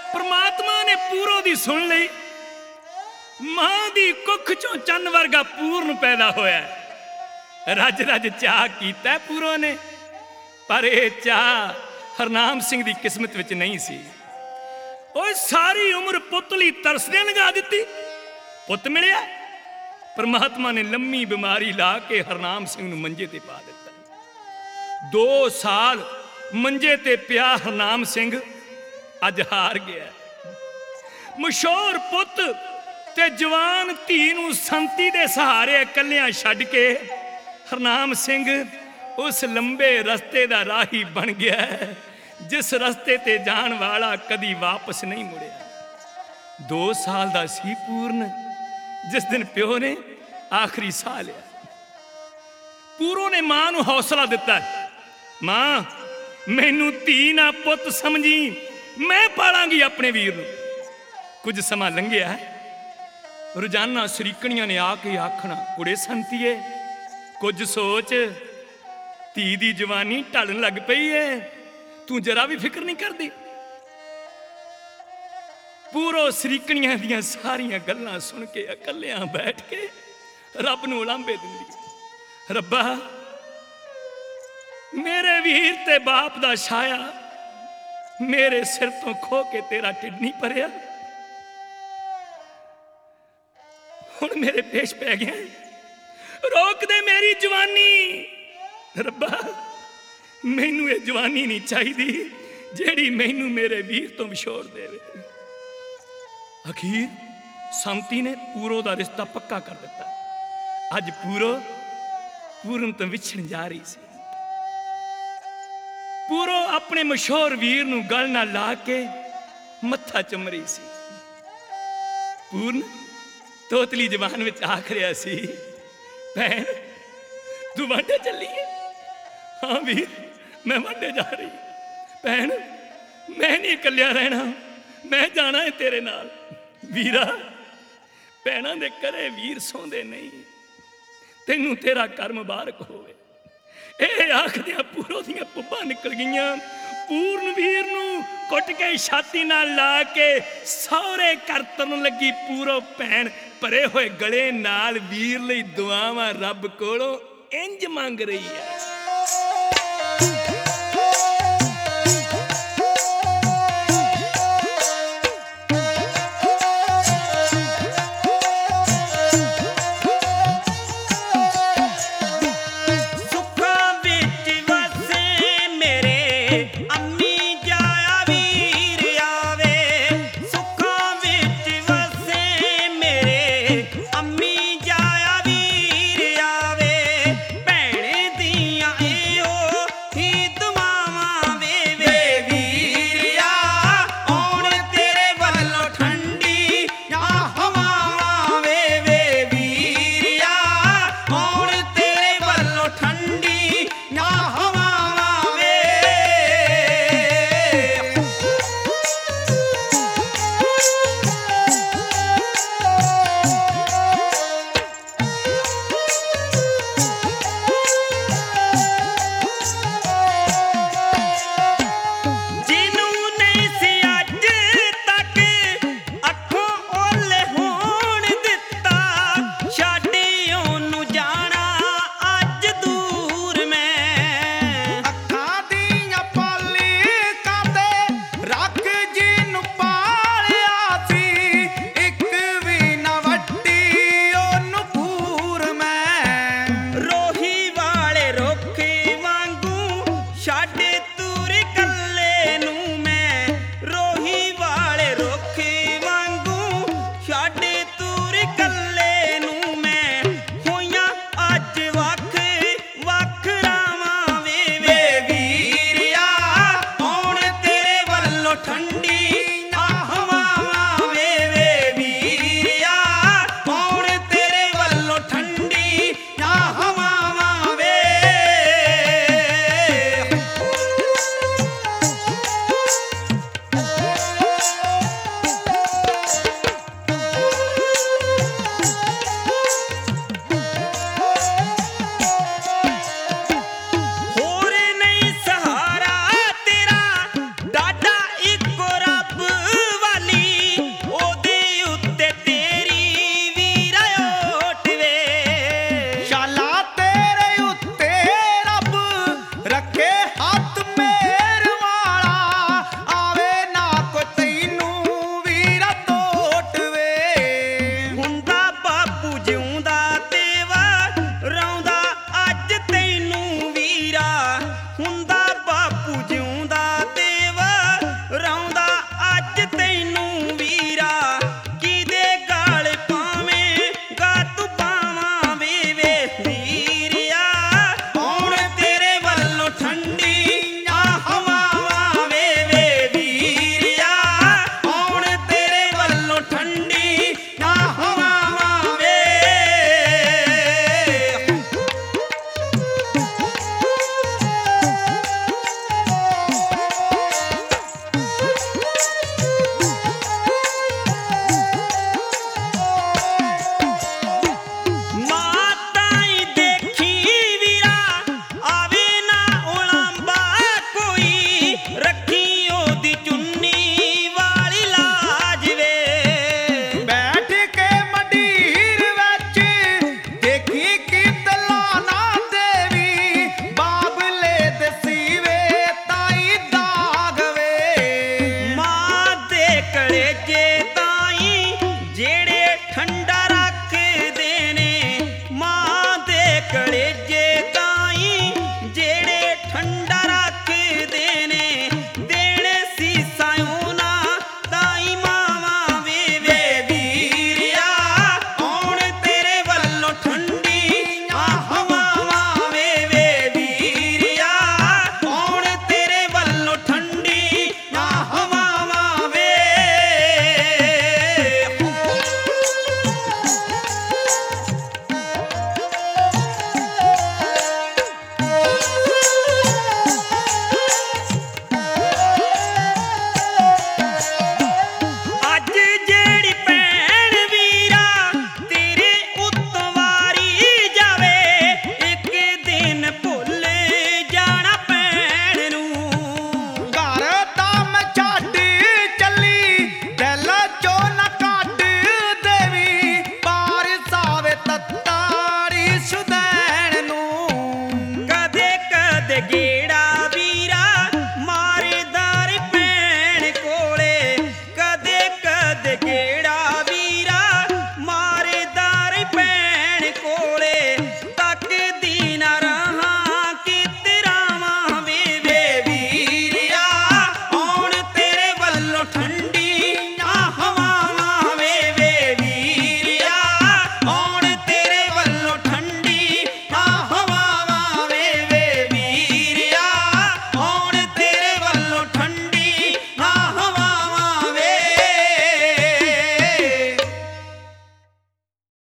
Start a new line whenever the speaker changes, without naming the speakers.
परमात्मा ने पूरो दी सुन लई। मां दी कुख चों चन्न वर्गा पूर्ण पैदा होया। रज रज चाह कीता पूरो ने, पर यह चाह हरनाम सिंह दी किस्मत विच नहीं सी। ओए सारी उम्र पुत लई तरसदे लगा दित्ती, पुत मिलिया। परमात्मा ने लम्मी बीमारी ला के हरनाम सिंह नूं मंजे ते पा दिता। 2 साल मंजे ते पिया हरनाम सिंह अज हार गया। मशहूर पुत ते जवान धी नूं संती दे सहारे इकल्लियां छड्ड के हरनाम सिंह उस लंबे रस्ते दा राही बन गया जिस रस्ते ते जान वाला कदी वापस नहीं मुड़िया। 2 साल दा सी पूर्ण जिस दिन प्यो ने आखिरी साह लिया। पूरो ने मां नूं हौसला दिता, मां मैनू धी ना पुत समझी, मैं पालांगी अपने वीर नूं। कुछ समा लंघिया, रोजाना सरीकणियां ने आके आखना, कुड़े संतीए कुछ सोच, धी दी जवानी ढलण लग पई है, तू जरा भी फिक्र नहीं करदी। पूरो सरीकणियां दियां सारियां गल्लां सुन के इकल्लियां बैठ के रब नूं उलांभे दिंदी, रब्बा मेरे वीर ते बाप दा छाया मेरे सिर तो खो के तेरा ढिड नहीं भरिया, हुण मेरे पेश पै गया, रोक दे मेरी जवानी। रब्बा मैनू ये जवानी नहीं चाहिदी जेड़ी मैनू मेरे वीर तो विछोड़ देवे। अखीर संती ने पूरो दा रिश्ता पक्का कर दिता। अज पूरो पूरन तो विछड़ जा रही सी। पूरो अपने मशहूर वीर नूं गल नाल ला के मत्था चुम रही सी। पूर्ण तोतली जबान विच आख रहा सी, भैन तू वांडे चली है? हाँ वीर मैं वांडे जा रही। भैन मैं नहीं इकल्लिया रहना, मैं जाना है तेरे नाल। वीरा भैणा दे घरे वीर सौंदे नहीं, तेनू तेरा कर मुबारक होवे। ए आखदियां पूरो दियां पुब्बां निकल गईयां। पूर्ण वीर नूं कुट के छाती नाल ला के सौरे कर तुरन लगी। पूरो भैन भरे होए गले नाल वीर लई दुआवां रब कोलों इंज मंग रही है।